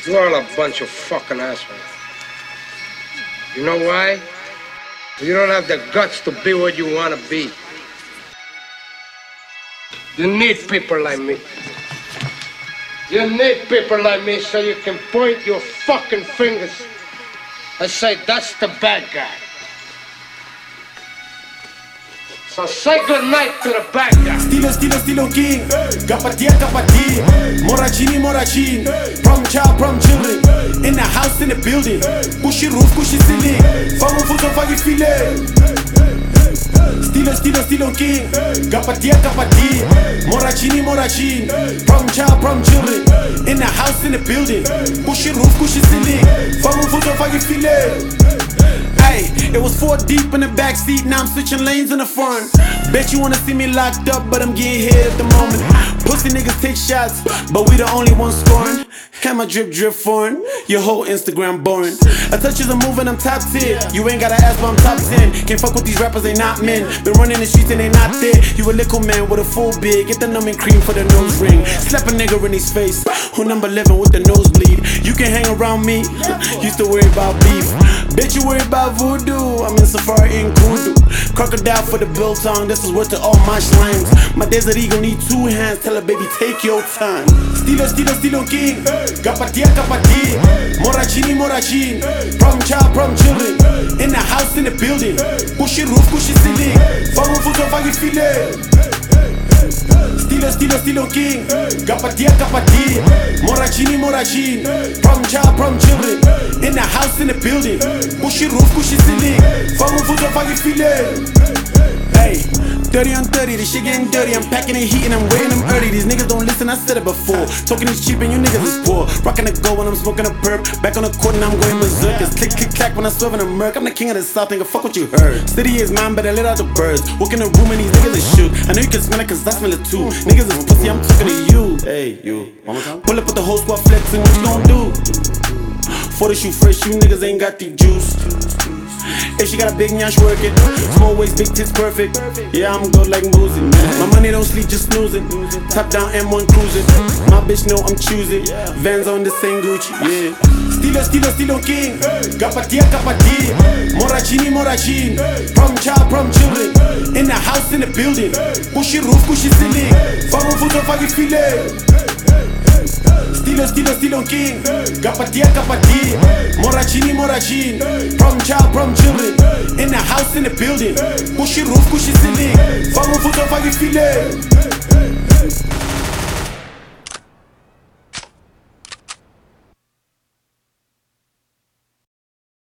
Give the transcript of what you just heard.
You're all a bunch of fucking assholes. You know why? You don't have the guts to be what you want to be. You need people like me. You need people like me so you can point your fucking fingers and say, that's the bad guy. So say goodnight to the bad guy. Stilo king. Kapatia. Morachin. Prom children. In the house, in the building. Bushy roof, bushy ceiling. Fango fuso fagi file. Stilo king. Kapatia. Morachin. Prom children. In the house, in the building. Bushy roof, bushy ceiling. Fango fuso fagi file. Hey, it was 4 deep in the backseat, now I'm switching lanes in the front. Bet you wanna see me locked up, but I'm getting hit at the moment. Pussy niggas take shots, but we the only ones scoring. And my drip foreign, your whole Instagram boring. I touch is a move and I'm top tier. You ain't gotta ask, but I'm top 10. Can't fuck with these rappers, they not men. Been running the streets and they not there. You a little man with a full beard. Get the numbing cream for the nose ring. Slap a nigga in his face. Who number 11 with the nosebleed? You can hang around me. Used to worry about beef. Bet you worry about voodoo. I'm in Safari in Kudu. Crocodile for the biltong. This is worth to all my slimes. My desert eagle need 2 hands. Tell her baby take your time. Stilo king. Kapatia. Morachin. Prom children. In the house, in the building. Bushy roof, bushy ceiling. Fango fuso fagi file. Stilo king. Kapatia. Morachin. Prom children. In the house, in the building. Bushy roof, bushy ceiling. Fango fuso fagi file. Hey, 30 on 30, this shit getting dirty. I'm packing and heating, I'm wearing them early. These niggas don't listen, I said it before. Talking is cheap and you niggas is poor. Rocking the gold when I'm smoking a perp. Back on the court and I'm going berserk. It's click, clack when I swerve in a murk. I'm the king of the south, nigga, fuck what you heard. City is mine, but I let out the birds. Walk in the room and these niggas is shook. I know you can smell it cause I smell it too. Niggas is pussy, I'm talking to you. Hey, you, one more time. Pull up with the whole squad flexing, what you gon' do? For the shoe fresh, you niggas ain't got the juice. If she got a big nyash, work it. Small waist, big tits, perfect. Yeah, I'm good like Boozy. My money don't sleep, just snoozing. Top down M1 cruising. My bitch know I'm choosing. Vans on the same Gucci, yeah. Stilo king. Kapatia. Morachin. Prom children. In the house, in the building. Bushy roof, bushy ceiling. Fango fuso fagi file. Stilo king. Kapatia. Morachin. Prom children. In the house, in the building. Bushy roof, bushy ceiling. Fango fuso fagi file.